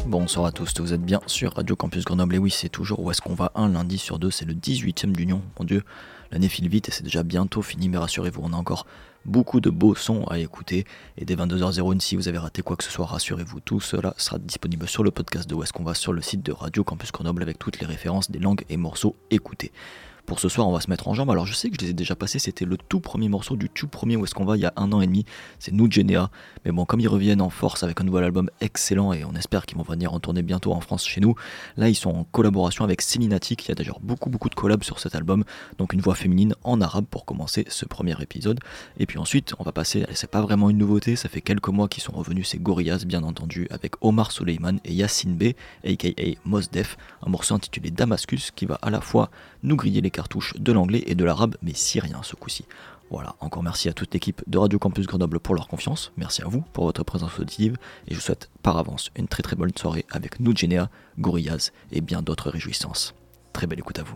Bonsoir à tous, vous êtes bien sur Radio Campus Grenoble, et oui, c'est toujours Où est-ce qu'on va, un lundi sur deux, c'est le 18e d'Union, mon Dieu, l'année file vite et c'est déjà bientôt fini, mais rassurez-vous, on a encore beaucoup de beaux sons à écouter, et dès 22h01, si vous avez raté quoi que ce soit, rassurez-vous, tout cela sera disponible sur le podcast de Où est-ce qu'on va, sur le site de Radio Campus Grenoble, avec toutes les références des langues et morceaux écoutés. Pour ce soir, on va se mettre en jambe. Alors je sais que je les ai déjà passés, c'était le tout premier morceau du tout premier Où est-ce qu'on va il y a 1 an et demi, c'est Nous Genea. Mais bon, comme ils reviennent en force avec un nouvel album excellent et on espère qu'ils vont venir en tournée bientôt en France chez nous, là ils sont en collaboration avec Céline-Natic, il y a d'ailleurs beaucoup de collabs sur cet album, donc une voix féminine en arabe pour commencer ce premier épisode. Et puis ensuite, on va passer, c'est pas vraiment une nouveauté, ça fait quelques mois qu'ils sont revenus, c'est Gorillaz bien entendu, avec Omar Soleiman et Yassine B, aka Mos Def, un morceau intitulé Damascus qui va à la fois nous griller les cartouches de l'anglais et de l'arabe, mais syrien ce coup-ci. Voilà, encore merci à toute l'équipe de Radio Campus Grenoble pour leur confiance, merci à vous pour votre présence auditive, et je vous souhaite par avance une très bonne soirée avec Nous Genea, Gorillaz et bien d'autres réjouissances. Très belle écoute à vous.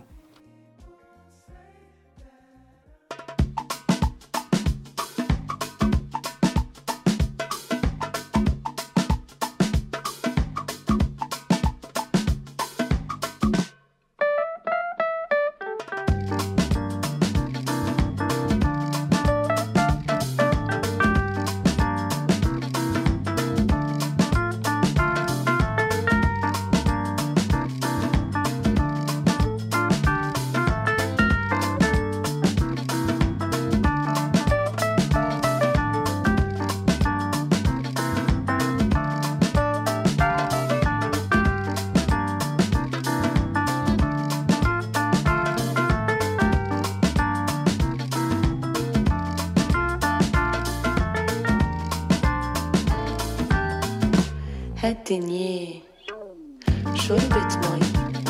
هالدنيا شربت مي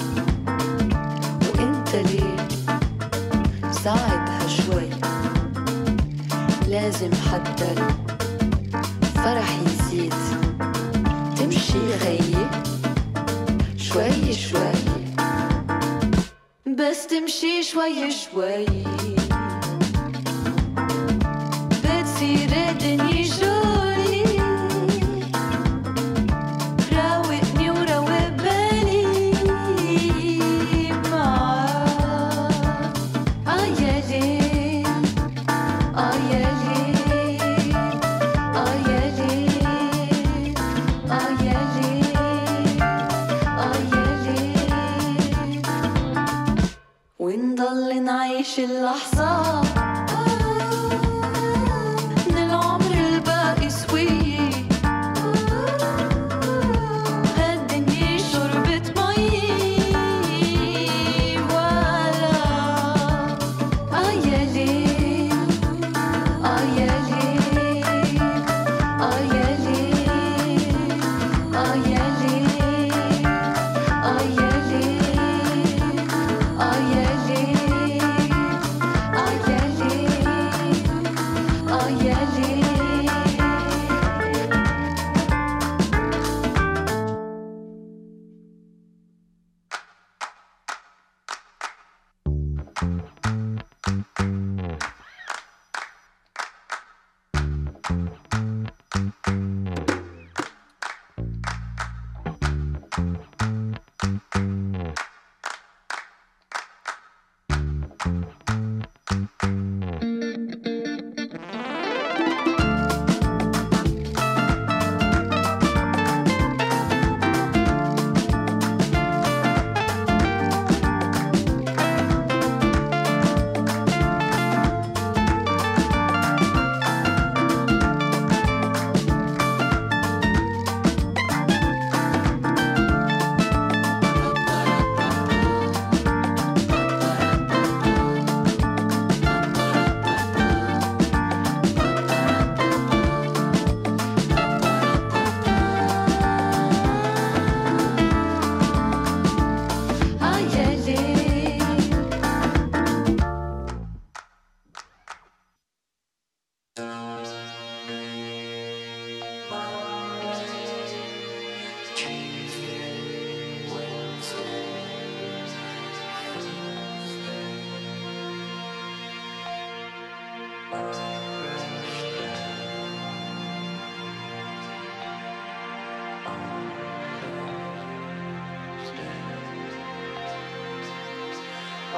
وانت ليه صعبها شوي لازم حتى الفرح يزيد تمشي غيي شوي شوي بس تمشي شوي شوي بتصير الدنيا شوي ونضل نعيش اللحظة من العمر الباقي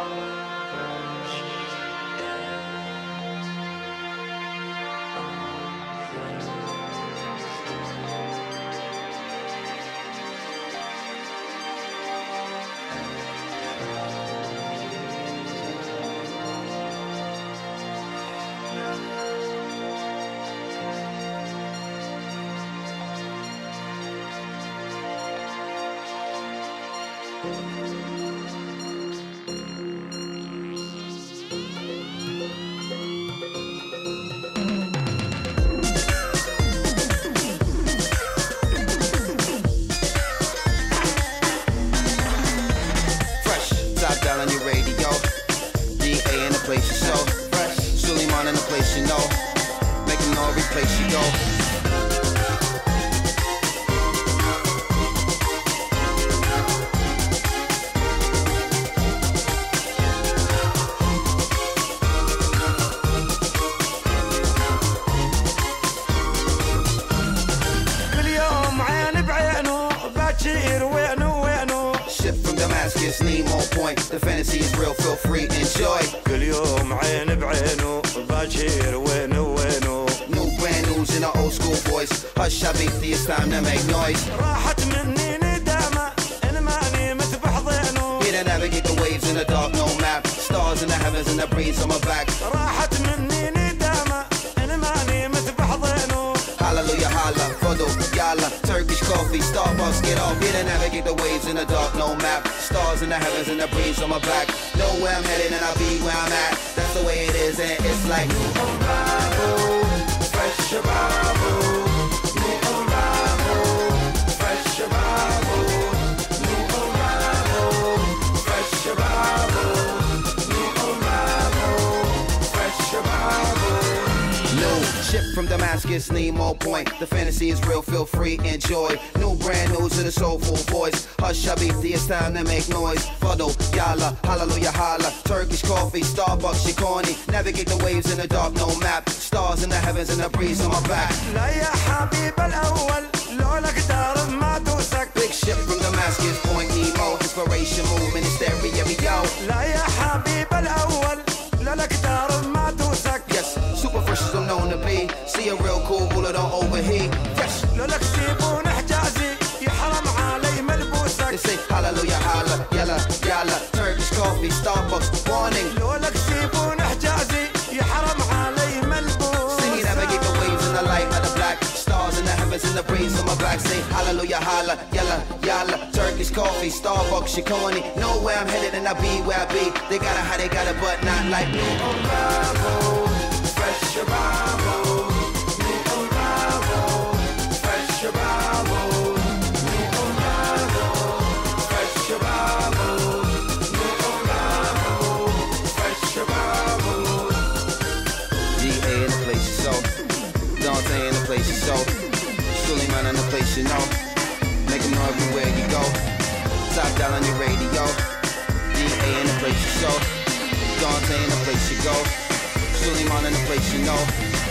Damascus, Nemo Point. The fantasy is real, feel free, enjoy. كل يوم عين بعينه باجير وينو وينو. New brand news in our old school voice. Hush, Habibti, it's time to make noise. راحت مني ندامة إن ماني مثبح ضينو. Here to navigate the waves in the dark, no map. Stars in the heavens and the breeze on my back. راحت مني ندامة إن ماني مثبح ضينو. Hallelujah, holla, Fodo, Yalla, Turkish coffee, Starbucks, get off. Here to navigate the waves in the dark, no map. Stars in the heavens and the breeze on my back. Know where I'm headed and I'll be where I'm at. That's the way it is and it's like new arrival, fresh arrival, new arrival, fresh arrival, new arrival, fresh arrival, new arrival, fresh arrival. New ship from Damascus, Nemo Point. The fantasy is real, feel free, enjoy. New brand news in a soulful voice. Hush, Habibti, it's time to make noise. Fado, Yalla, hallelujah, holla. Turkish coffee, Starbucks, Shikoni. Navigate the waves in the dark, no map. Stars in the heavens and the breeze on my back. لا يا حبيب الأول لولاك دار ما دوسك. Big ship from Damascus, Point Nemo. Inspiration movement, hysteria, we go. لا يا حبيب الأول لولاك دار ما دوسك. Yes, super fresh as I'm known to be. See a real cool bullet, don't overheat. Fresh. لولاك سيبون حجازي يحرم علي ملبوسك. They say hallelujah, holla, yalla, yalla. Turkish coffee, Starbucks, warning. لولاك سيبون حجازي يحرم علي ملبوسك. Singing, navigate the waves in the light of the black. Stars in the heavens and the breeze on my back. Say hallelujah, holla, yalla, yalla. Turkish coffee, Starbucks, Shikoni. Know where I'm headed and I'll be where I be. They got it how they got it, but not like new arrival, fresh arrival, new arrival, fresh arrival, new arrival, fresh arrival, new arrival, fresh arrival. G.A. in the place you so, Dante in the place you so, Suleiman in the place you know. Make them know everywhere you go. Top down on your radio. D.A. in the place you so, Dante in the place you go, Suleiman in the place you know.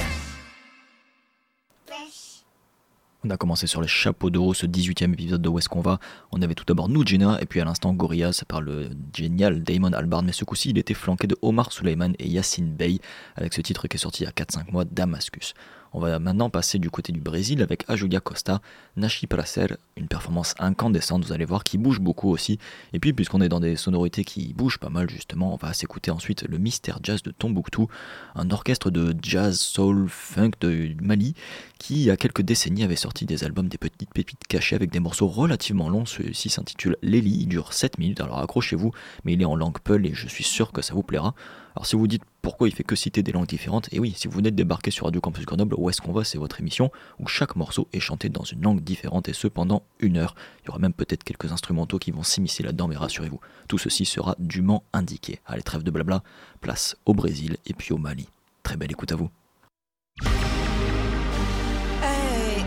On a commencé sur les chapeaux de roue ce 18e épisode de Où est-ce qu'on va. On avait tout d'abord Nujina et puis à l'instant Gorillaz par le génial Damon Albarn, mais ce coup-ci il était flanqué de Omar Suleiman et Yassine Bey avec ce titre qui est sorti il y a 4-5 mois, Damascus. On va maintenant passer du côté du Brésil avec a Julia Costa, Nashi Pracer, une performance incandescente, vous allez voir, qui bouge beaucoup aussi. Et puis puisqu'on est dans des sonorités qui bougent pas mal justement, on va s'écouter ensuite le Mystère Jazz de Tombouctou, un orchestre de jazz, soul, funk de Mali, qui il y a quelques décennies avait sorti des albums, des petites pépites cachées avec des morceaux relativement longs. Celui-ci s'intitule Léli, il dure 7 minutes, alors accrochez-vous, mais il est en langue peul et je suis sûr que ça vous plaira. Alors si vous dites pourquoi il fait que citer des langues différentes, et oui, si vous venez de débarquer sur Radio Campus Grenoble, Où est-ce qu'on va, c'est votre émission où chaque morceau est chanté dans une langue différente et ce pendant 1 heure. Il y aura même peut-être quelques instrumentaux qui vont s'immiscer là-dedans, mais rassurez-vous, tout ceci sera dûment indiqué. Allez, trêve de blabla, place au Brésil et puis au Mali. Très belle écoute à vous. Hey,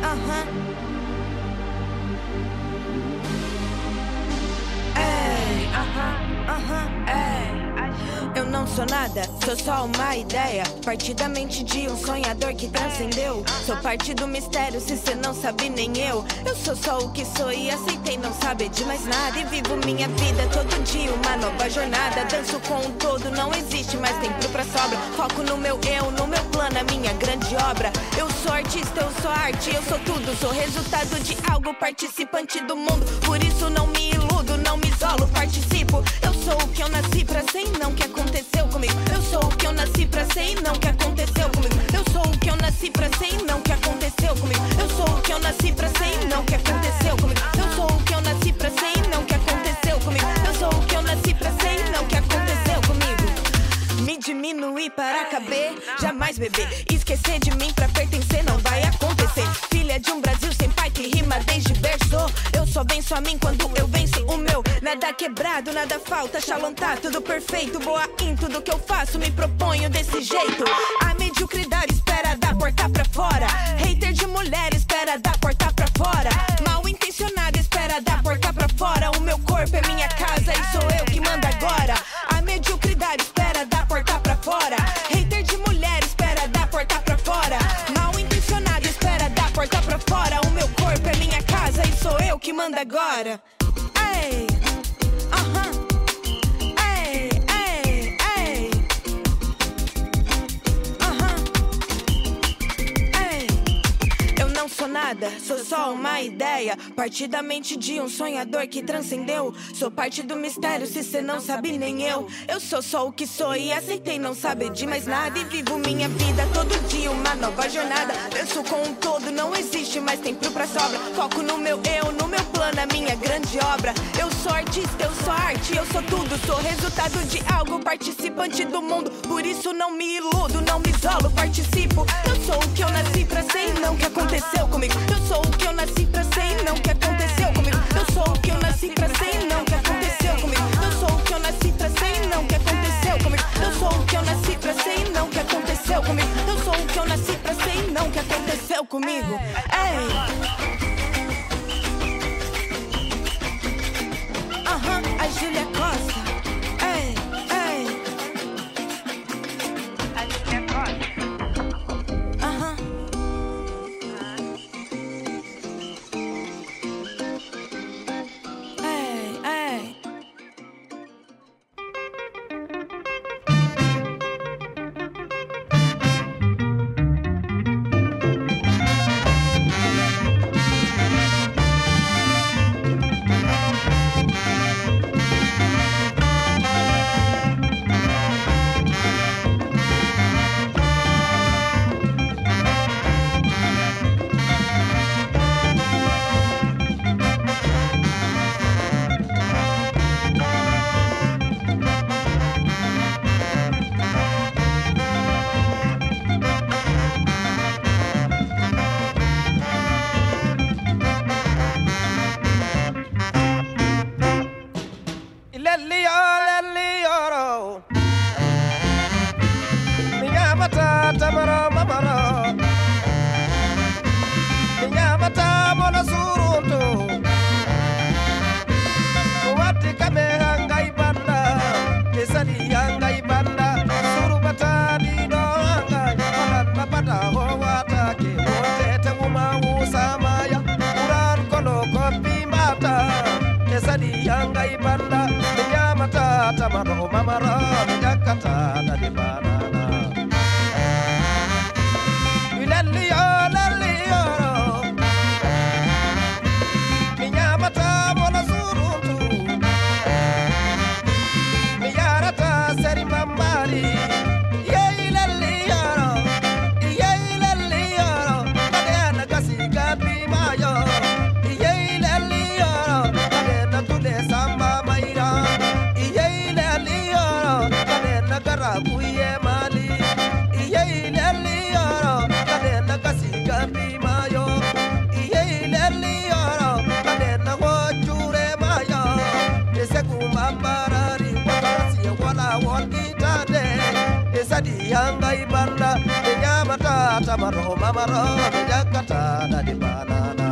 Hey, hey. Eu não sou nada, sou só uma ideia. Parte da mente de um sonhador que transcendeu. Sou parte do mistério, se cê não sabe nem eu. Eu sou só o que sou e aceitei não saber de mais nada. E vivo minha vida todo dia, uma nova jornada. Danço com um todo, não existe mais tempo pra sobra. Foco no meu eu, no meu plano, a minha grande obra. Eu sou artista, eu sou arte, eu sou tudo. Sou resultado de algo, participante do mundo. Por isso não me iludo, não me isolo, participo. Eu sou o que eu nasci pra ser e não o que aconteceu comigo. Eu sou o que eu nasci pra ser e não o que aconteceu comigo. Eu sou o que eu nasci pra ser e não o que aconteceu comigo. Eu sou o que eu nasci pra ser e não o que aconteceu comigo. Eu sou o que eu nasci pra ser e não o que aconteceu comigo. Eu sou o que eu nasci pra ser e não o que aconteceu comigo. Me diminuir para caber, jamais beber. Esquecer de mim pra pertencer não vai acontecer. Filha de um Brasil sem pai que rima desde berço. Eu só venço a mim quando eu venço o meu. Nada quebrado, nada falta, Shalom tá tudo perfeito. Boa em tudo que eu faço, me proponho desse jeito. A mediocridade espera da porta pra fora. Hater de mulher espera da porta pra fora. Mal intencionado espera da porta pra fora. O meu corpo é minha casa e sou eu que mando agora. A mediocridade espera da porta pra fora. Hater de mulher espera da porta pra fora. Mal intencionado espera da porta pra fora. O meu corpo é minha casa e sou eu que mando agora. Ei, ei, ei, ei. Ei. Eu não sou nada, sou só uma ideia. Parte da mente de um sonhador que transcendeu. Sou parte do mistério, se cê não sabe nem eu. Eu sou só o que sou e aceitei não saber de mais nada. E vivo minha vida todo dia, uma nova jornada. Danço com um todo, não existe mais tempo pra sobra. Foco no meu eu, no meu plano, a minha grande obra. Eu sou artista, eu sou arte, eu sou tudo. Sou resultado de algo, participante do mundo. Por isso não me iludo, não me isolo, participo. Eu sou o que eu nasci pra ser e não o que aconteceu comigo. Eu sou o que eu nasci pra ser e não o que aconteceu comigo. Eu sou o que eu nasci pra ser e não o que aconteceu comigo. Eu sou o que eu nasci pra ser e não o que aconteceu comigo. Eu sou o que eu nasci pra ser e não o que aconteceu comigo. Eu sou o que eu nasci pra ser e não o que aconteceu comigo. Ei. A Júlia Costa. Ei, ei. A Júlia Costa. Ei, ei. Yangai banda, Yamata, Tamaro, Mamaro, Yakata, Daddy Banana.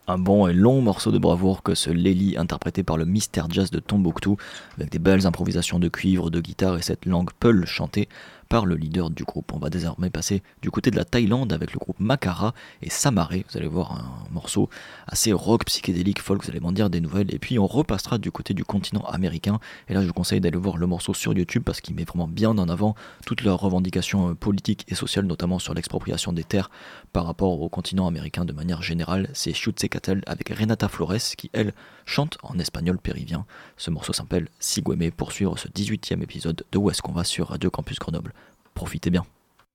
Un bon et long morceau de bravoure que ce Léli interprété par le Mystère Jazz de Tombouctou, avec des belles improvisations de cuivre, de guitare et cette langue peul chantée par le leader du groupe. On va désormais passer du côté de la Thaïlande avec le groupe Makara et Samaré. Vous allez voir un morceau assez rock, psychédélique, folk, vous allez m'en dire des nouvelles. Et puis on repassera du côté du continent américain. Et là je vous conseille d'aller voir le morceau sur YouTube parce qu'il met vraiment bien en avant toutes leurs revendications politiques et sociales, notamment sur l'expropriation des terres par rapport au continent américain de manière générale. C'est Chutzecatl avec Renata Flores qui, elle, chante en espagnol péruvien. Ce morceau s'appelle Sigüeme pour suivre ce 18e épisode de Où est-ce qu'on va sur Radio Campus Grenoble. Profitez bien.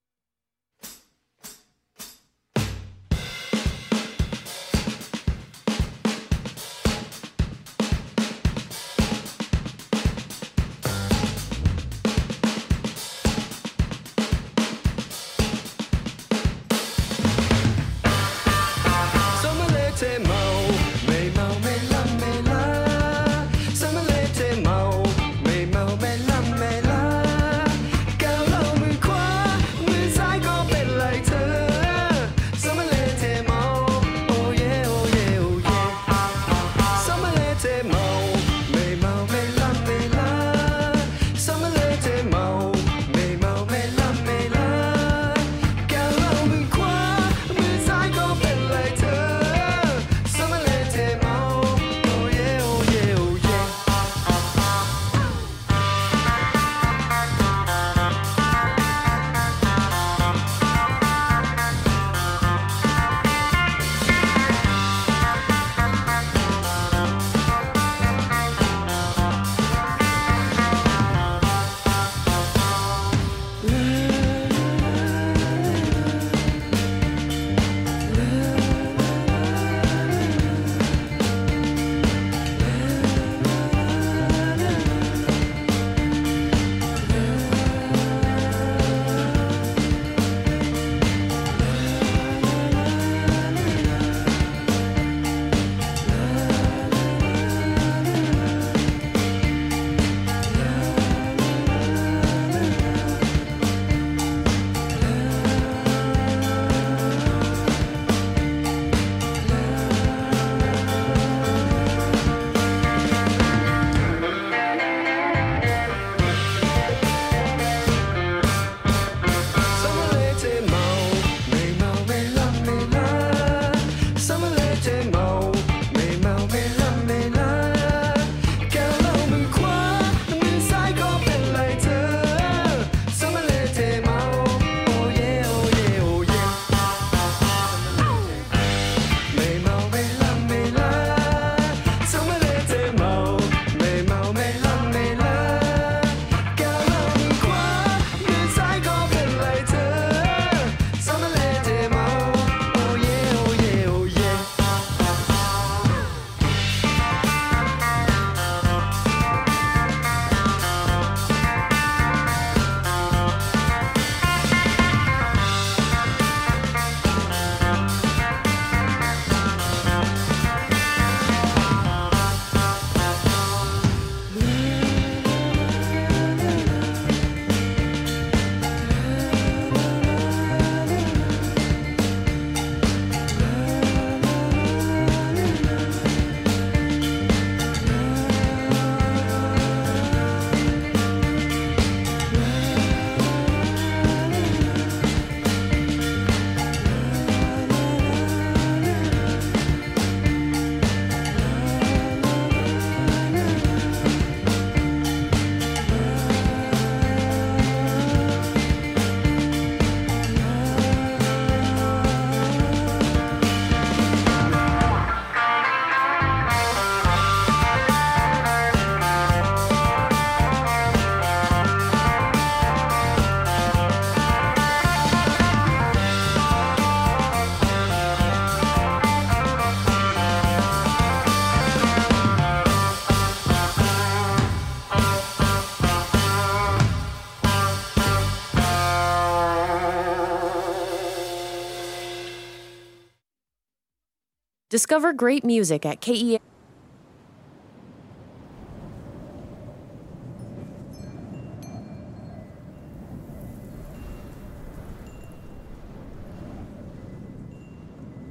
Discover great music at KEA.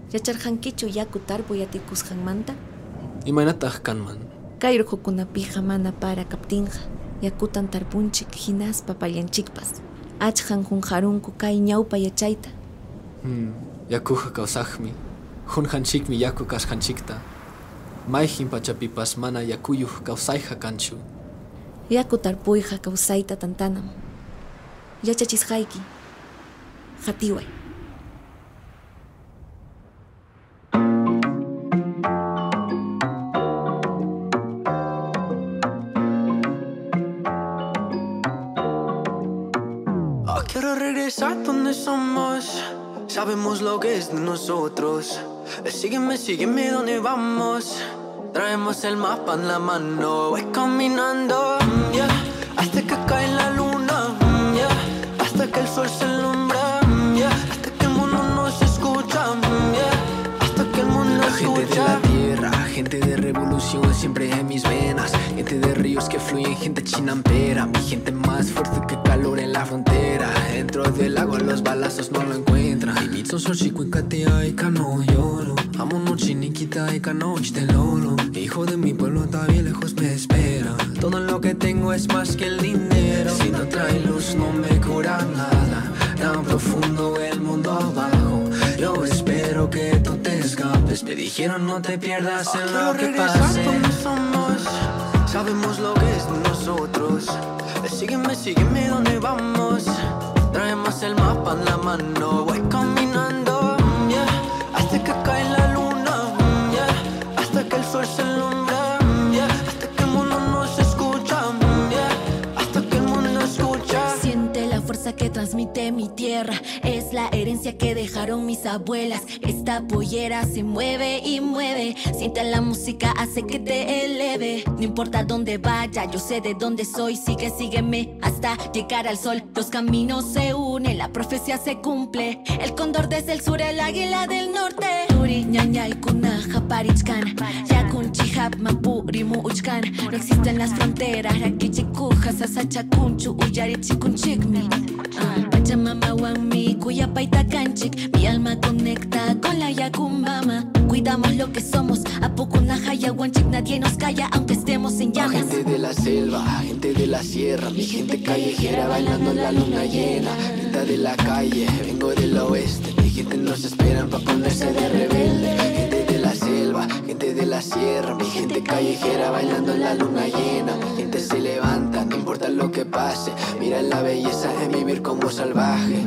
Yacharqankichu yaku tarpuyatikusqanmanta? Imanataq kanman? Kay urqukunapiqa mana para kaptinqa yakutan tarpunchik hinaspa pallanchikpas. Achqan qunqarunku kay ñawpa yachayta. Yakuqa kawsaqmi. Qunqanchikmi yaku kasqanchikta. Mayqin pachapipas mana yakuyuq kawsayqa kanchu. Yaku tarpuyqa kawsayta tantanam. Yachachisqayki. Qatiway. Quiero regresar donde somos. Sabemos lo que es de nosotros. Sígueme, sígueme donde vamos. Traemos el mapa en la mano. Voy caminando, yeah, hasta que cae la luna, yeah, hasta que el sol se alumbra, yeah, hasta que el mundo nos escucha, yeah, hasta que el mundo escucha. Gente de la tierra, gente de revolución siempre en mis venas. Gente de ríos que fluyen, gente chinampera. Mi gente más fuerte que calor en la frontera. Dentro del agua los balazos no lo encuentran. Ibitso Xochicue y cano lloro. Amo noche niquita y canoche de loro. Hijo de mi pueblo todavía lejos me espera. Todo lo que tengo es más que el dinero. Si no trae luz no me cura nada. Tan profundo el mundo abajo. Yo espero que tú te escapes. Me dijeron no te pierdas en lo que pase. Donde somos, sabemos lo que es de nosotros. Sígueme, sígueme donde vamos. Traemos el mapa en la mano. Voy caminando, yeah, hasta que cae la luna, yeah, hasta que el sol se alumbra, yeah, hasta que el mundo nos escucha, yeah, hasta que el mundo escucha. Siente la fuerza que transmite mi tierra. Es la herencia que dejaron mis abuelas. Esta pollera se mueve y mueve. Siente la música, hace que te eleve. No importa dónde vaya, yo sé de dónde soy. Sigue, sígueme hasta llegar al sol. Los caminos se unen, la profecía se cumple. El cóndor desde el sur, el águila del norte. Turi, ñañay, kunaja, parichkan. Yakun, chihap, mampuri, muuchkan. No existen las fronteras. Rakichikuja, sasachacunchu, uyarichikunchikmi. Pachamama, wami, cuyapaita canchic. Mi alma conecta con la yakumbama. Cuidamos lo que somos. Apukunaja, yaguanchik, nadie nos calla, aunque estemos en llamas. Gente de la selva, gente de la sierra. Mi gente callejera bailando en la luna llena. Gente de la calle, vengo del oeste. Mi gente nos esperan pa' ponerse de rebelde. Gente de la selva, gente de la sierra. Mi gente callejera bailando en la luna llena. Mi gente se levanta, no importa lo que pase. Mira la belleza de vivir como salvaje.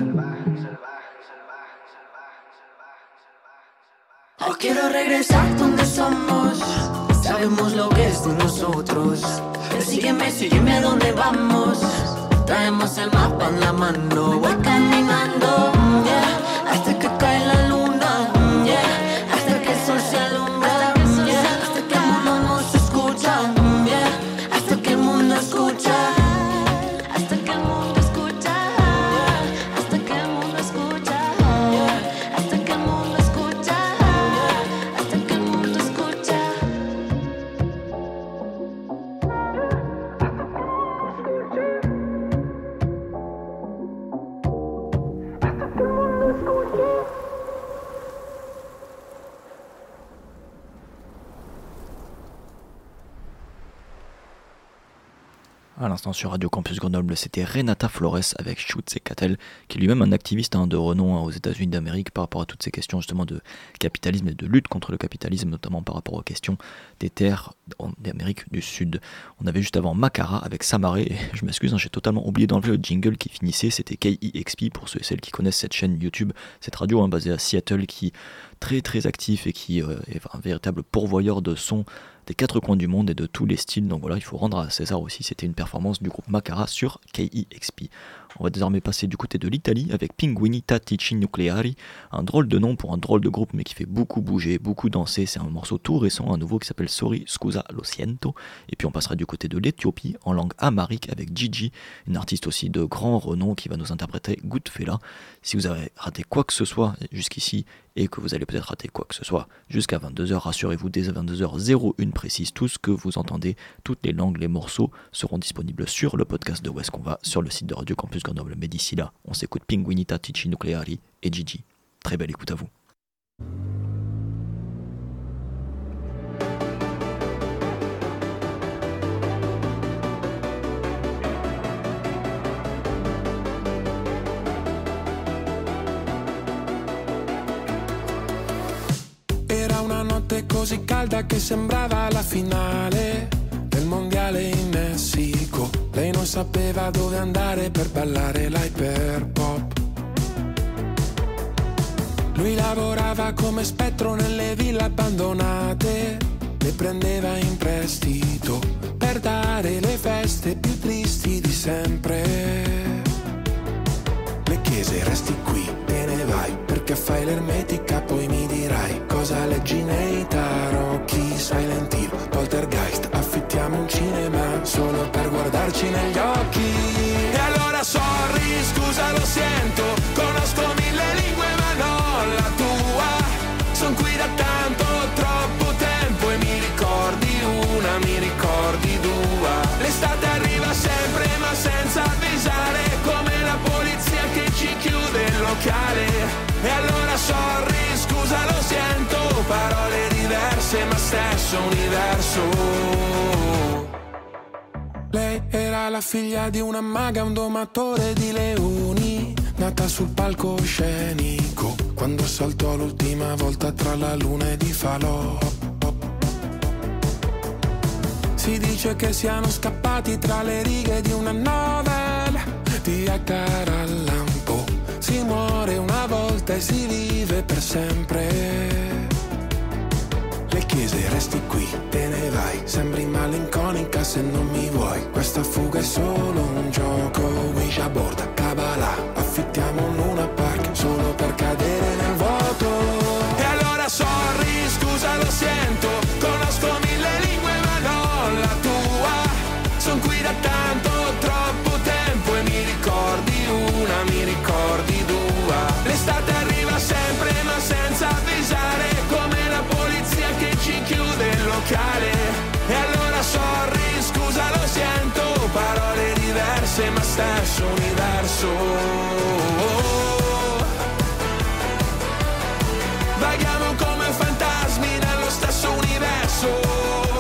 Quiero regresar donde somos. Sabemos lo que es de nosotros. Sígueme, sígueme a donde vamos. Traemos el mapa en la mano. Voy caminando, yeah, hasta que cae la luna, yeah, hasta que el sol se alumbra, yeah, hasta que el mundo nos escucha, yeah, hasta que el mundo escucha. Hasta que el mundo escucha. Hasta que el mundo escucha. Hasta que el mundo escucha. Hasta que el mundo escucha. À l'instant sur Radio Campus Grenoble, c'était Renata Flores avec Quetzalcoatl, qui est lui-même un activiste de renom aux États-Unis d'Amérique par rapport à toutes ces questions justement de capitalisme et de lutte contre le capitalisme, notamment par rapport aux questions des terres d'Amérique du Sud. On avait juste avant Makara avec Samaré, et je m'excuse, j'ai totalement oublié d'enlever le jingle qui finissait, c'était KEXP pour ceux et celles qui connaissent cette chaîne YouTube, cette radio basée à Seattle qui est très très actif et qui est un véritable pourvoyeur de sons des quatre coins du monde et de tous les styles. Donc voilà, il faut rendre à César aussi, c'était une performance du groupe Makara sur KEXP. On va désormais passer du côté de l'Italie avec Pinguini Tattici Nucleari, un drôle de nom pour un drôle de groupe mais qui fait beaucoup bouger, beaucoup danser. C'est un morceau tout récent, un nouveau qui s'appelle Sorry Scusa Lo Siento. Et puis on passera du côté de l'Éthiopie en langue amharique avec Gigi, une artiste aussi de grand renom qui va nous interpréter Goodfella. Si vous avez raté quoi que ce soit jusqu'ici et que vous allez peut-être rater quoi que ce soit jusqu'à 22h, rassurez-vous, dès 22h01 précise, tout ce que vous entendez, toutes les langues, les morceaux seront disponibles sur le podcast de Où est-ce qu'on va, sur le site de Radio Campus Grenoble. Mais d'ici là, on s'écoute Pinguini Tattici Nucleari et Gigi. Très belle écoute à vous. notte così calda che sembrava la finale del mondiale in Messico. Lei non sapeva dove andare per ballare l'hyperpop. Lui lavorava come spettro nelle ville abbandonate, le prendeva in prestito per dare le feste più tristi di sempre. Le chiese resti qui, te ne vai, perché fai l'ermetica, poi mi dirai cosa leggi nei tarocchi, Silent Hill, Poltergeist, affittiamo un cinema solo per guardarci negli occhi. E allora sorry, scusa lo sento, conosco 1000 lingue ma non la tua, son qui da tanto, troppo tempo e mi ricordi una, mi ricordi due. L'estate arriva sempre ma senza avvisare, come la polizia che ci chiude il locale. E allora sorry, scusa lo sento, parole diverse ma stesso universo. Lei era la figlia di una maga, un domatore di leoni, nata sul palcoscenico quando saltò l'ultima volta tra la luna ed i falò. Si dice che siano scappati tra le righe di una novella di Edgar Allan Poe. Si muore una volta e si vive per sempre. Le chiese resti qui, te ne vai, sembri malinconica se non mi vuoi. Questa fuga è solo un gioco, Ouija board, Kabbalah, affittiamo un Luna Park solo per cadere nel vuoto. E allora sorry, scusa lo sento, conosco 1000 lingue ma non la tua, son qui da tanto, troppo tempo e mi ricordi una, mi ricordi due. L'estate arriva sempre ma senza avvisare, come la polizia che ci chiude il locale. E allora sorry, scusa lo sento, parole diverse ma stesso universo. Vaghiamo come fantasmi nello stesso universo.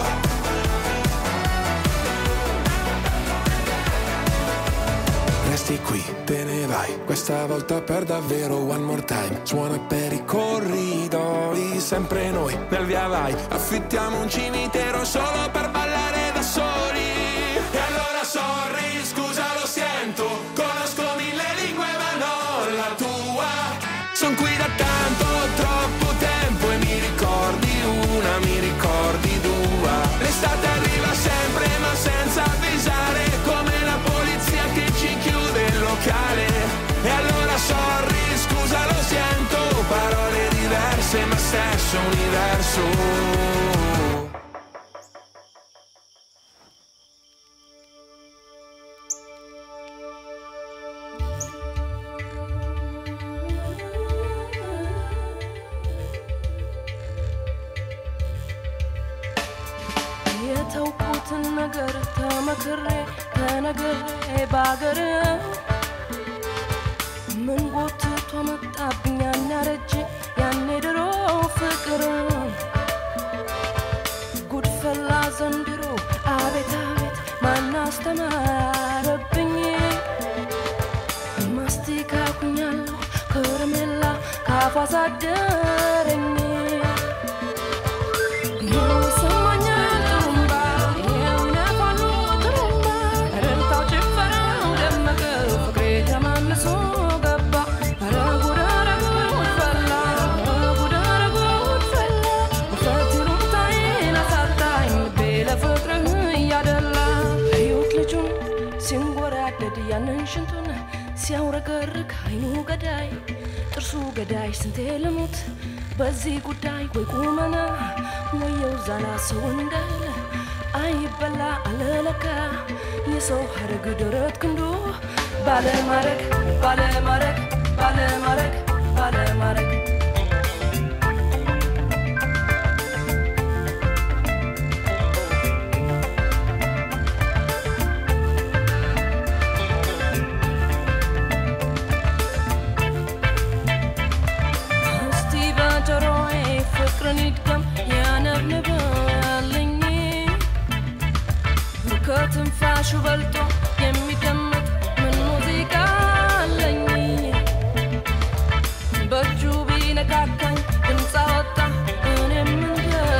Resti qui, te ne vai, questa volta per davvero, one more time. Suona per i corridoi, sempre noi nel via vai, affittiamo un cimitero solo per ballare da soli. E allora sorry, scusa lo sento, conosco 1000 lingue ma non la tua, son qui da tanto, troppo tempo e mi ricordi una, mi ricordi due. L'estate arriva sempre ma senza avvisare, come la polizia che ci chiude il locale. E allora sorry, scusa lo sento, parole diverse ma stesso universo. የተውኩትን ነገር ተመክሬ ተነግሬ ባገር ምን ጎትቶ መጣብኝ ያናረጅ ያኔ ድሮ ፍቅር ጉድፈላ ዘንድሮ አቤት አቤት ማን አስተማረብኝ ማስቲካ ኩኛለሁ ከረሜላ ካፏ ሳደረኝ ሲያውረገርግ አይኑ ገዳይ ጥርሱ ገዳይ ስንቴ ልሙት በዚህ ጉዳይ ወይ ቁመና ወየው ዛላ ሰው እንዳለ አይበላ አለለካ የሰው ሀረግ ደረት ክንዱ ባለማረግ ባለማረግ ባለማረግ ባለማረግ ትንፋሹ በልጦ የሚደመጥ ምን ሙዚቃ አለኝ በእጁ ቢነካካኝ ድምፅ አወጣ እኔም እንደ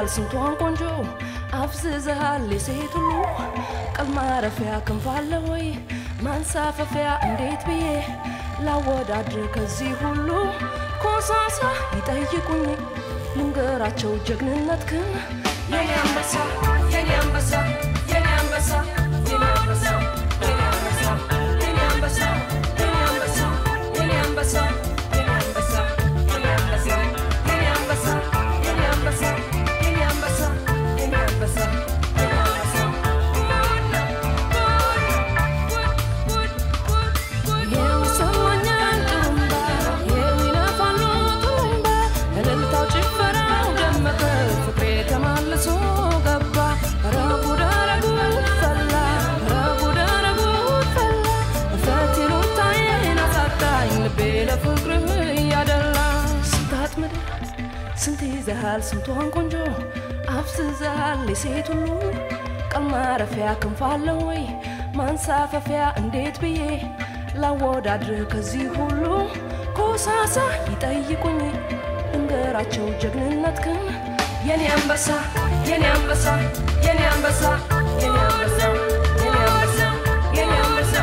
አፍዝዘሃል ስንቷን ቆንጆ አፍዝዘሃል የሴት ሁሉ ቀል ማረፊያ ክንፋለ ወይ ማንሳፈፊያ እንዴት ብዬ ላወዳድር ከዚህ ሁሉ ኮሳሳ ይጠይቁኝ ልንገራቸው ጀግንነትክን የኔ አንበሳ የኔ አንበሳ የኔ አንበሳ የኔ አንበሳ የኔ አንበሳ የኔ አንበሳ የኔ አንበሳ የኔ አንበሳ የኔ አንበሳ የኔ አንበሳ የኔ አንበሳ የኔ አንበሳ የኔ አንበሳ የኔ አንበሳ ስንት ይዘሃል ስንቷን ቆንጆ አፍዝዘሃል የሴት ሁሉ ቀል ማረፊያ ክንፋለ ወይ ማንሳፈፊያ እንዴት ብዬ ላወዳድር ከዚህ ሁሉ ኮሳሳ ይጠይቁኝ ልንገራቸው ጀግንነትክን የኔ አንበሳ የኔ አንበሳ የኔ አንበሳ የኔ አንበሳ የኔ አንበሳ የኔ አንበሳ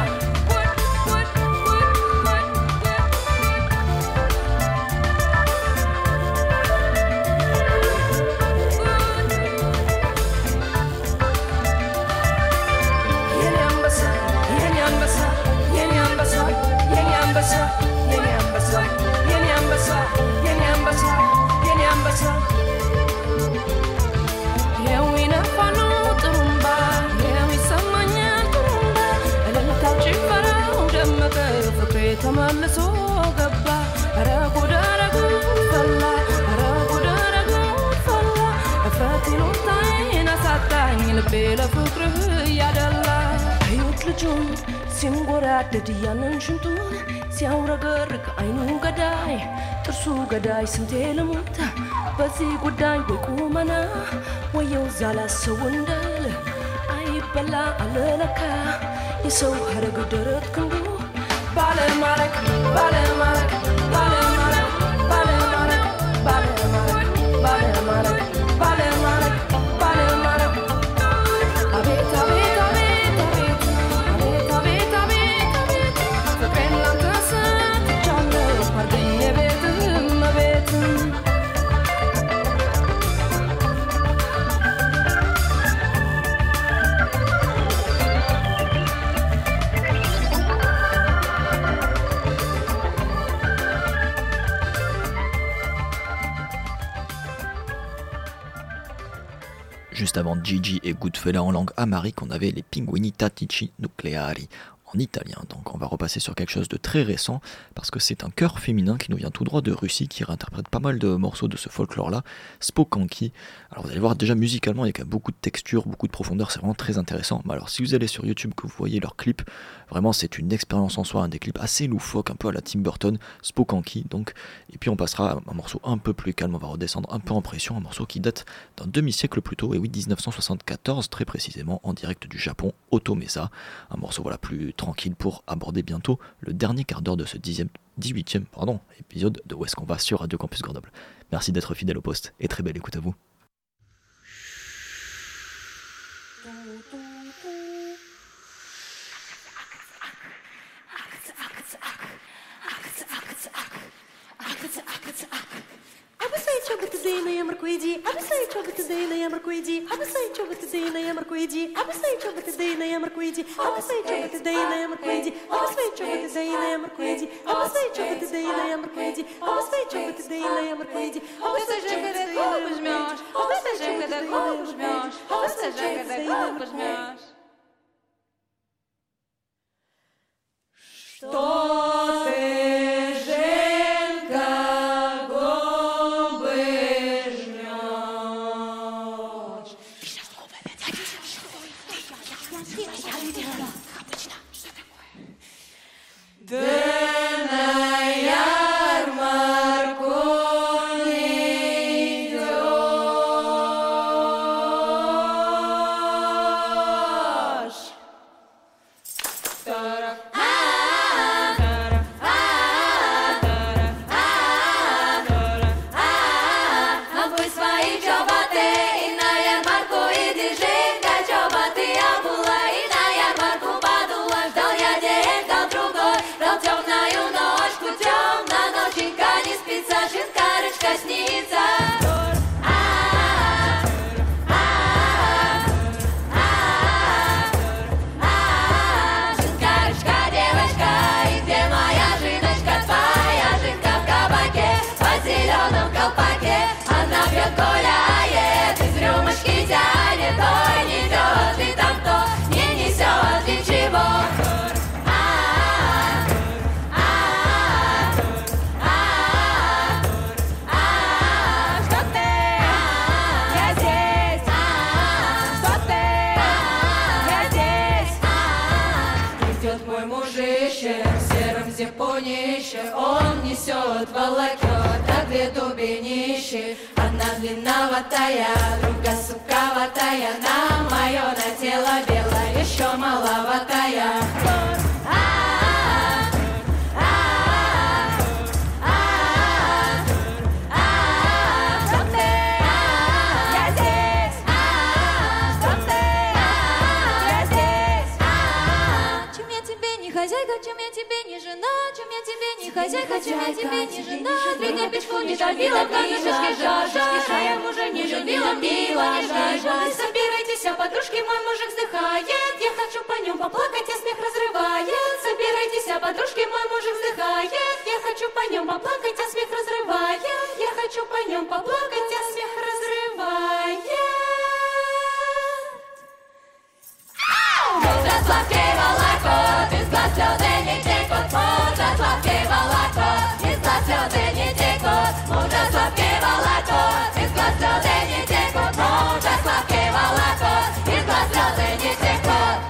ተመልሶ ገባ ኧረ ጉድ ኧረ ጉድ ፈላ ኧረ ጉድ ኧረ ጉድ ፈላ እፍረት ይሉኝታዬን አሳጣኝ ልቤ ለፍቅርህ እያደላ እዩት ልጁን ሲንጎራደድ ያንን ሽንጡን ሲያውረገርግ አይኑ ገዳይ ጥርሱ ገዳይ ስንቴ ልሙት በዚህ ጉዳይ ወይ ቁመና ወየው ዛላሰው እንደል አይበላ አለለካ የሰው ሀረግ ደረት ክንዱ ባለማረክ ባለማረክ ባለማረክ ባለማረክ ባለማረክ ባለማረክ ባለማረክ ባለማረክ አቤት አቤት አቤት አቤት አቤት አቤት አቤት አቤት ፍቅሬን ላንተ ሰጥቻለሁ አርገኝ የቤትህም ቤትም Juste avant Gigi et Goodfella en langue amharique, on avait les Pinguini Tattici Nucleari en italien. Donc on va repasser sur quelque chose de très récent parce que c'est un chœur féminin qui nous vient tout droit de Russie qui réinterprète pas mal de morceaux de ce folklore-là, Spokanki. Alors vous allez voir déjà musicalement il y a quand même beaucoup de texture, beaucoup de profondeur, c'est vraiment très intéressant. Mais alors si vous allez sur YouTube que vous voyez leurs clips, vraiment c'est une expérience en soi, un des clips assez loufoques, un peu à la Tim Burton, Spokanki donc. Et puis on passera à un morceau un peu plus calme, on va redescendre un peu en pression, un morceau qui date d'un demi-siècle plus tôt, et oui 1974 très précisément, en direct du Japon, Otomesa, un morceau voilà plus tranquille pour aborder bientôt le dernier quart d'heure de ce 18e épisode de Où est-ce qu'on va sur Radio Campus Grenoble. Merci d'être fidèle au poste et très belle écoute à vous. Abasai chobatadei na yamarkuidi. Abasai chobatadei na yamarkuidi. Abasai chobatadei na yamarkuidi. Abasai chobatadei na yamarkuidi. Abasai chobatadei na yamarkuidi. Abasai chobatadei na yamarkuidi. Abasai chobatadei na yamarkuidi. Abasai chobatadei na yamarkuidi. Abasai chobatadei na yamarkuidi. Abasai chobatadei na yamarkuidi. Что ты, Женька, губы жмёшь? Да на ярмарку не идёшь. зипунище, в сером зипунище он несет волокет, а две дубинищи. Одна длинноватая, другая суковатая, на мое на тело белое, еще маловатая. Хозяйка, чем я тебе не жена, чем я тебе не хозяйка, чем я тебе не жена. 3 дня печку не топила, в камешке жажда, я мужа не любила, пила, жажда. Собирайтесь, а подружки, мой мужик вздыхает, я хочу по нем поплакать, а смех разрывает. Собирайтесь, а подружки, мой мужик вздыхает, я хочу по нем поплакать, а смех разрывает. Я хочу по нем поплакать, а смех разрывает. Сладкий молоко, из глаз слезы не текут. Мужа сладкий молоко, из глаз слезы не текут. Мужа сладкий молоко, из глаз слезы не текут. Мужа сладкий молоко, из глаз слезы не текут.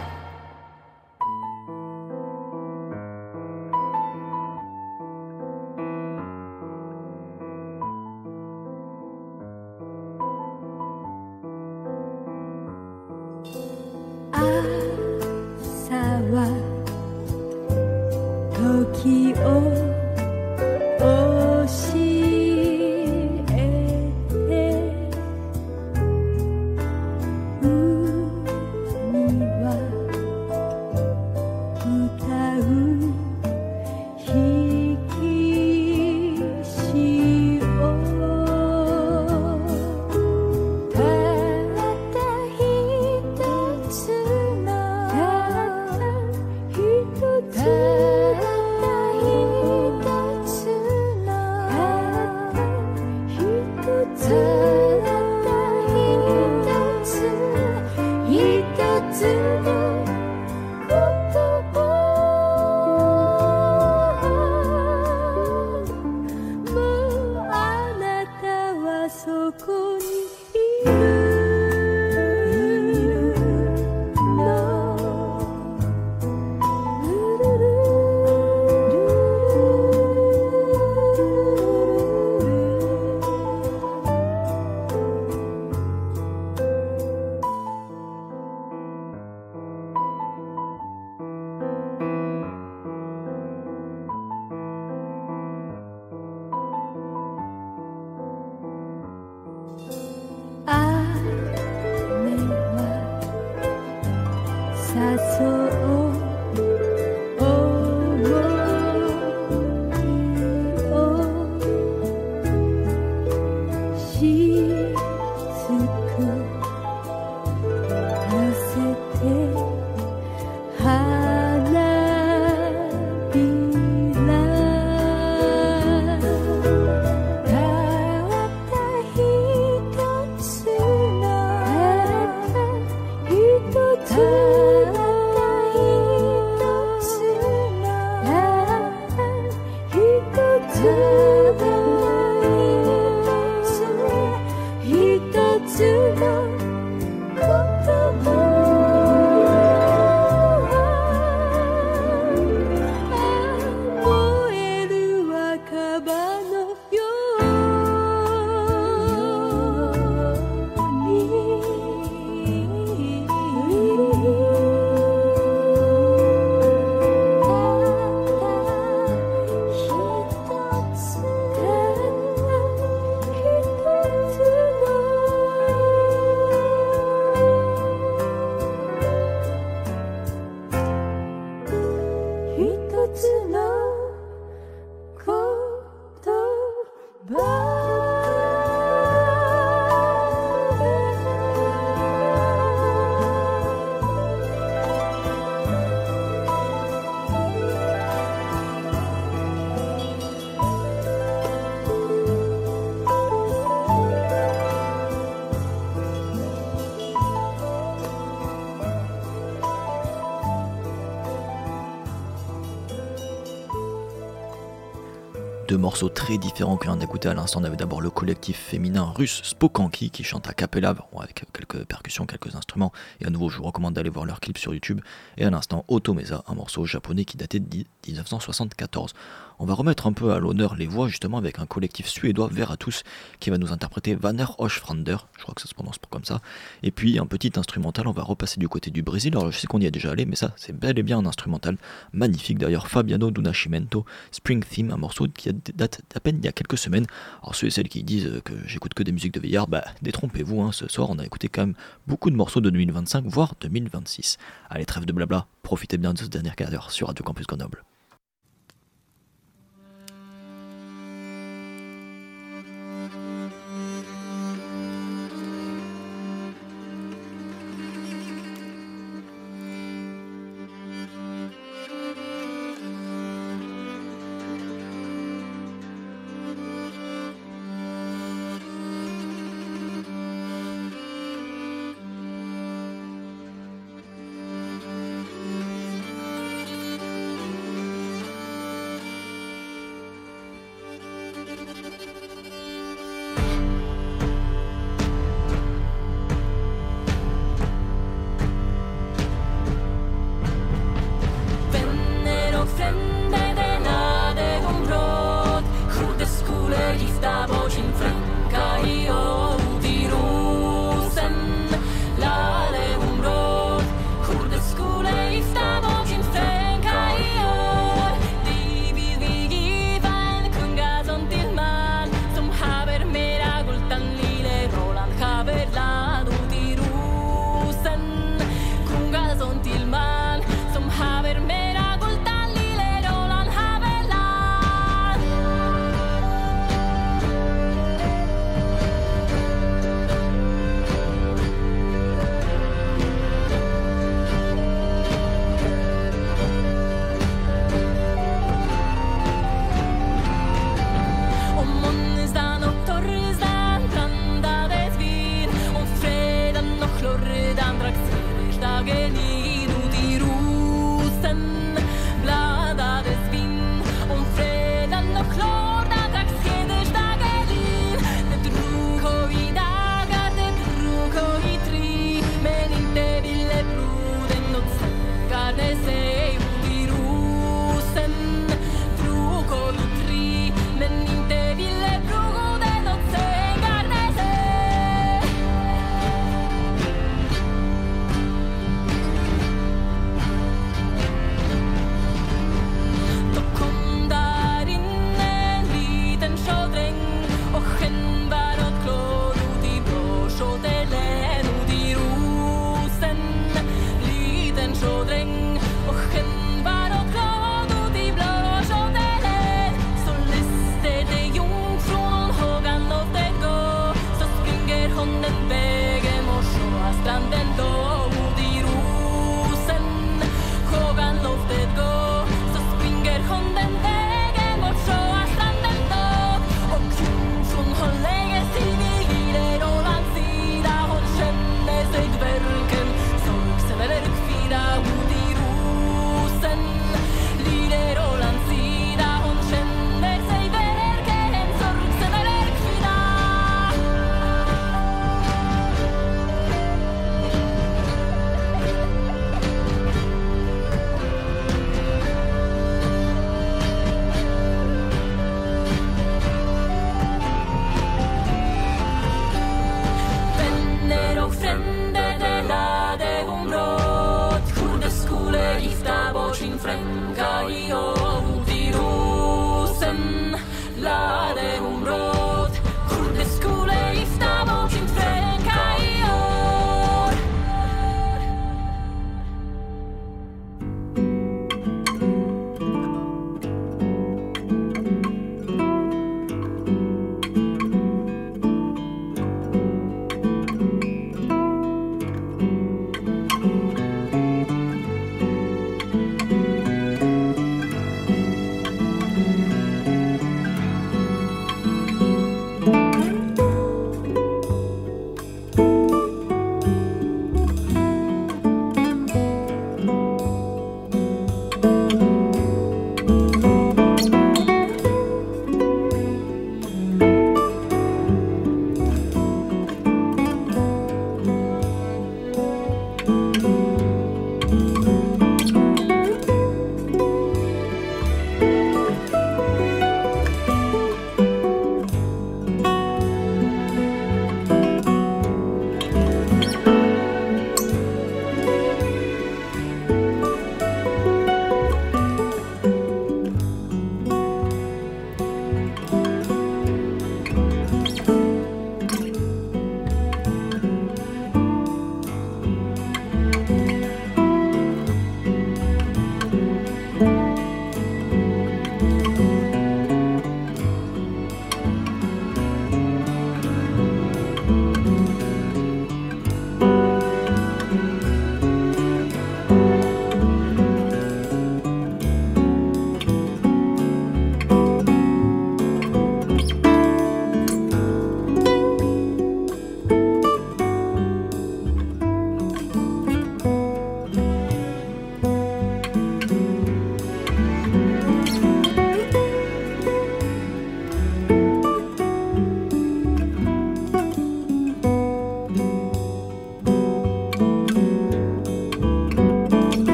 deux morceaux très différents que l'on vient d'écouter à l'instant. On avait d'abord le collectif féminin russe Spokanki qui chante a cappella avec quelques percussions, quelques instruments, et à nouveau je vous recommande d'aller voir leur clip sur YouTube. Et à l'instant Otomesa, un morceau japonais qui datait de 1974. On va remettre un peu à l'honneur les voix justement avec un collectif suédois, Veratus, qui va nous interpréter Vanner Hochfrander, je crois que ça se prononce comme ça, et puis un petit instrumental. On va repasser du côté du Brésil. Alors je sais qu'on y est déjà allé, mais ça c'est bel et bien un instrumental magnifique d'ailleurs, Fabiano do Nascimento, Spring Theme, un morceau qui date d'à peine il y a quelques semaines. Alors ceux et celles qui disent que j'écoute que des musiques de vieillard, détrompez-vous, hein, ce soir on a écouté quand même beaucoup de morceaux de 2025 voire 2026. Allez, trêve de blabla, profitez bien de ce dernier quart d'heure sur Radio Campus Grenoble.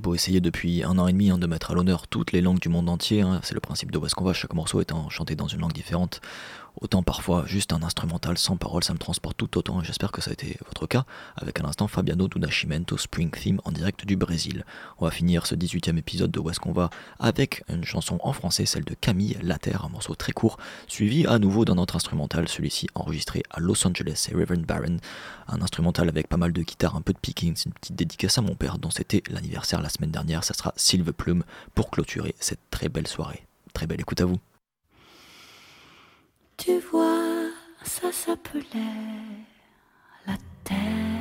beau essayer depuis 1 an et demi de mettre à l'honneur toutes les langues du monde entier, c'est le principe de Où est-ce qu'on va, chaque morceau étant chanté dans une langue différente. Autant parfois juste un instrumental sans parole, ça me transporte tout autant et j'espère que ça a été votre cas avec à l'instant Fabiano do Nascimento Spring Theme en direct du Brésil. On va finir ce 18e épisode de Où est-ce qu'on va avec une chanson en français, celle de Camille Laterre, un morceau très court, suivi à nouveau d'un autre instrumental, celui-ci enregistré à Los Angeles, c'est Reverend Barron, un instrumental avec pas mal de guitare, un peu de picking, c'est une petite dédicace à mon père dont c'était l'anniversaire la semaine dernière, ça sera Silver Plume pour clôturer cette très belle soirée. Très belle écoute à vous. Tu vois, ça s'appelait la terre.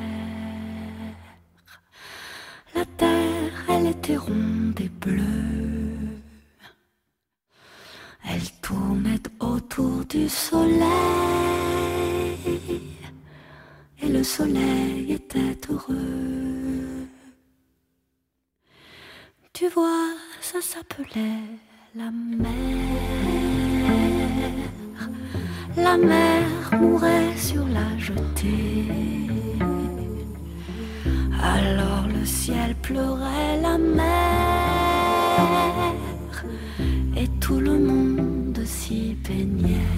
La terre, elle était ronde et bleue. Elle tournait autour du soleil. Et le soleil était heureux. Tu vois, ça s'appelait la mer. La mer mourait sur la jetée. Alors le ciel pleurait la mer. Et tout le monde s'y baignait.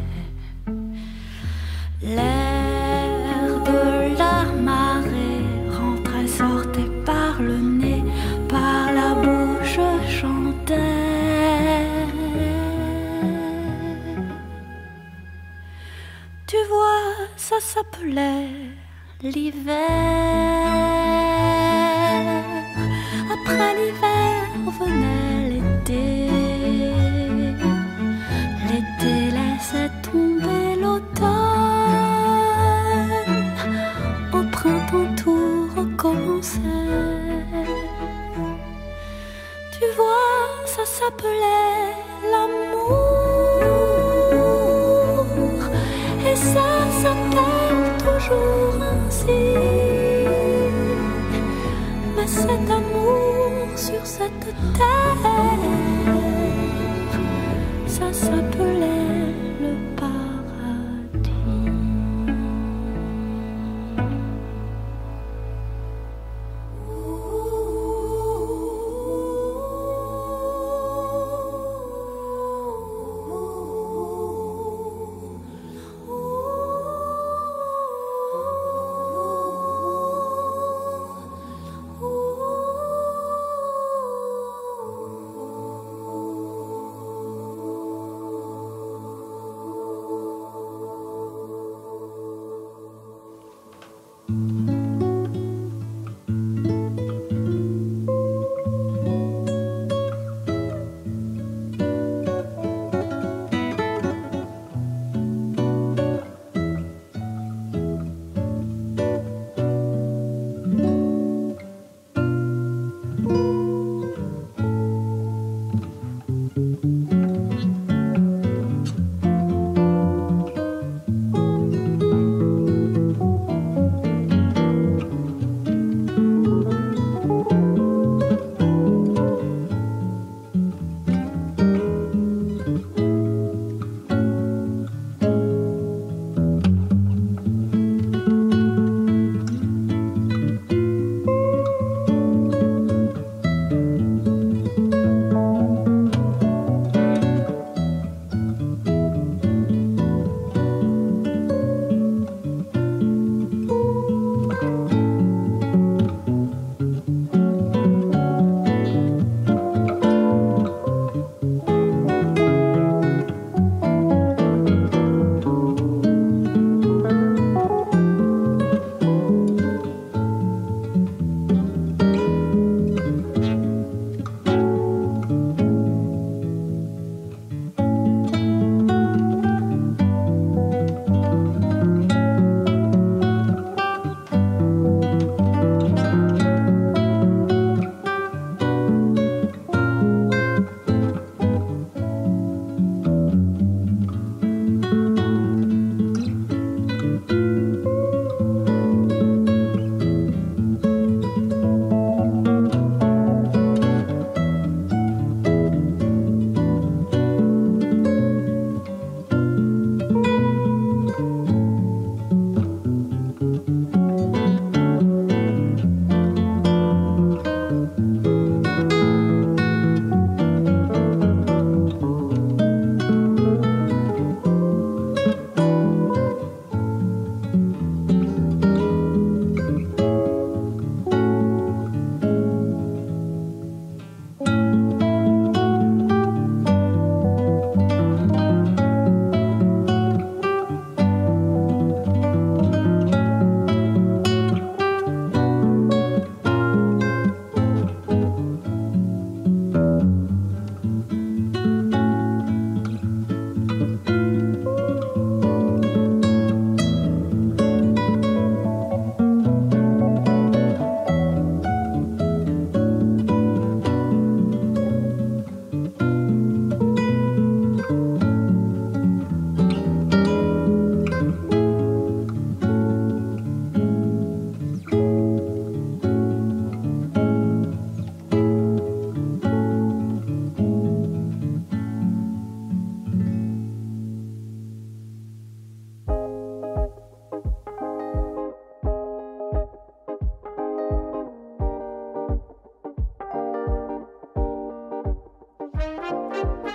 L'air de la marée rentrait, sortait par le nez, par la bouche chantait. Tu vois, ça s'appelait l'hiver. Après l'hiver venait l'été. L'été laissait tomber l'automne. Au printemps tout recommençait. Tu vois, ça s'appelait l'amour. Et ça s'appelle toujours ainsi. Mais cet amour sur cette terre, ça s'appelait le paradis.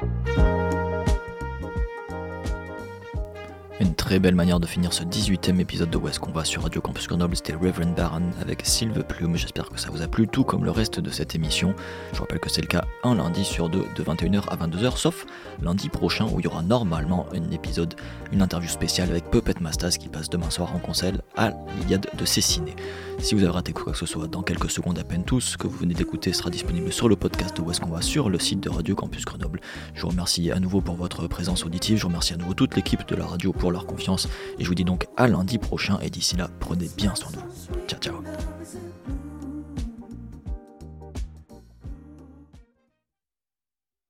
Une très belle manière de finir ce 18e épisode de Où est-ce qu'on va sur Radio Campus Grenoble, c'était Reverend Baron avec Silver Plume. J'espère que ça vous a plu, tout comme le reste de cette émission. Je vous rappelle que c'est le cas un lundi sur deux de 21h à 22h, sauf lundi prochain où il y aura normalement une interview spéciale avec Puppet Mastas qui passe demain soir en concert à l'Iliade de Cessiné. Si vous avez raté quoi que ce soit, dans quelques secondes à peine, tout ce que vous venez d'écouter sera disponible sur le podcast de Où est-ce qu'on va sur le site de Radio Campus Grenoble. Je vous remercie à nouveau pour votre présence auditive, je remercie à nouveau toute l'équipe de la radio pour leur confiance et je vous dis donc à lundi prochain et d'ici là, prenez bien soin de vous. Ciao ciao.